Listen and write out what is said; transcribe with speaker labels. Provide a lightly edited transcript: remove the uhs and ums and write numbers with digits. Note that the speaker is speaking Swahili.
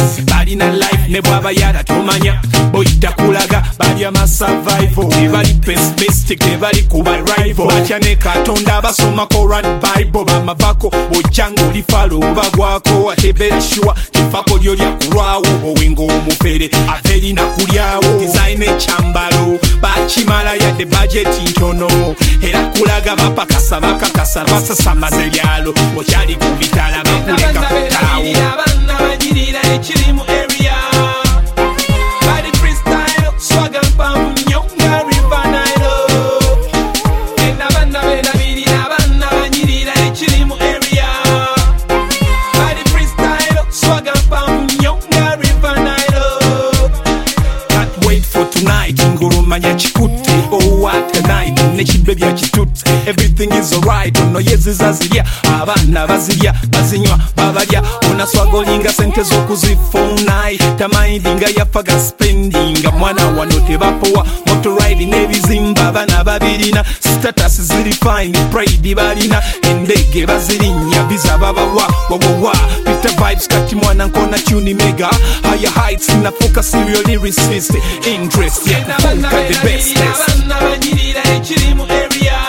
Speaker 1: balina life ne bwaba yala tomanya boyita kulaga bali amasurvival tebali pessimistic tebali kuba rival batya ne katonda abasoma Koran Bible bamavako bojjanga olifalo obagwako atebera shua kifako lyolya kulwawo owinga omufere aterina kulyawo design ekyambalo bakimala yadde budget ntono era kulaga bapakasa bakakasa basasamaza ebyalo okyali ku bitala bakuleka kutaawo abaana bagirira ekiri mu area bali freestyle swaga mpamu nnyo nga River Nile ena abaana beerabirira abaana bagirira ekiri mu area bali freestyle swaga mpamu nnyo nga River Nile. Can't wait for tonight ngolomanya kikutte oh what a night nekidbe bya kitutte everything is alright ono yeziza zirya abaana bazirya bazinywa babalya onaswagolinga sente z'okuzifuna tamayindinga yafaga spendinga mwana wano tebapowa motoriding n'ebizimba abaana babirina status ziri fine pride balina endege bazirinya visa babawa wawawa Peter vibes kati mwana nkona tuni mega higher heights nafuka serial lyricist interest ya kufuka the bestest
Speaker 2: abana bagirira ekiri mu area